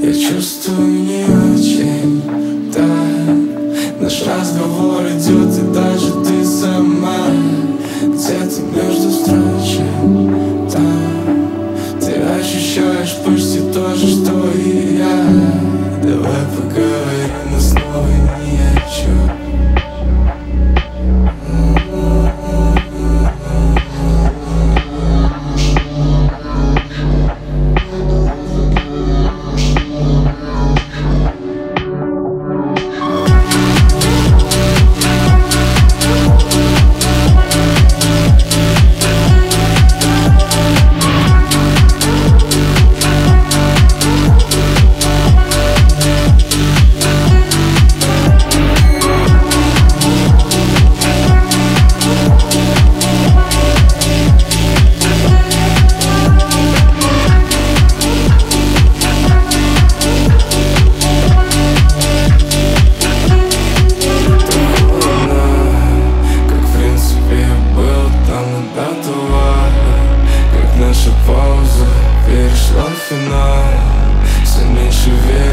Я чувствую не очень, да. Наш разговор идет, и даже ты сама где-то между строчек, да. Ты ощущаешь почти то же, что и я. Давай поговорим, но снова ни о чем. Наша пауза перешла в финал. Все меньше веры